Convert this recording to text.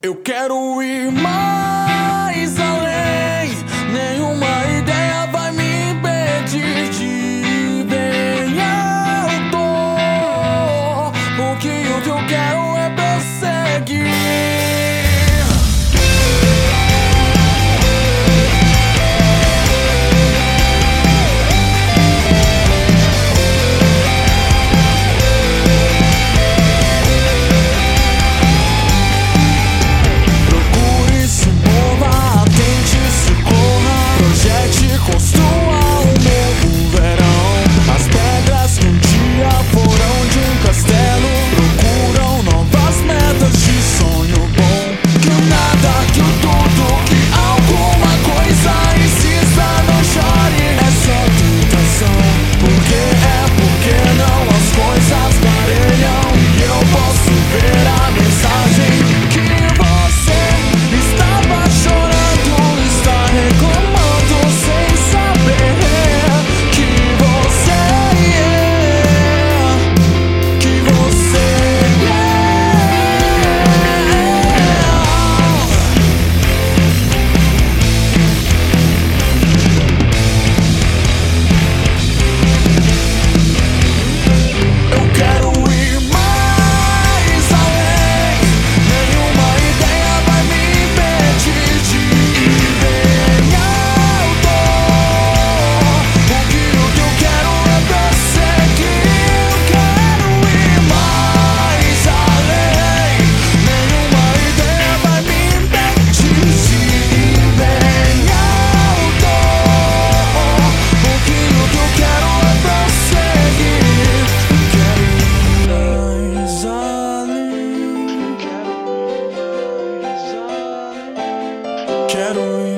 Eu quero ir mais além. Nenhuma ideia vai me impedir de ir bem alto, porque o que eu quero é prosseguir. Construa um novo verão. As pedras que um dia foram de um castelo procuram novas metas de sonho bom. Que o nada, que o tudo, que alguma coisa insista, não chore, é só tentação. Porque não as coisas parelham e eu posso ver a mensagem que você estava chorando, está reclamando sem saber que você Eu quero ir mais além. Nenhuma ideia vai me impedir de ir bem alto, porque o que eu quero é prosseguir. Eu quero ir mais além. Nenhuma ideia vai me impedir de ir bem alto, porque o que eu quero é prosseguir. Quero ir mais além. Quero ir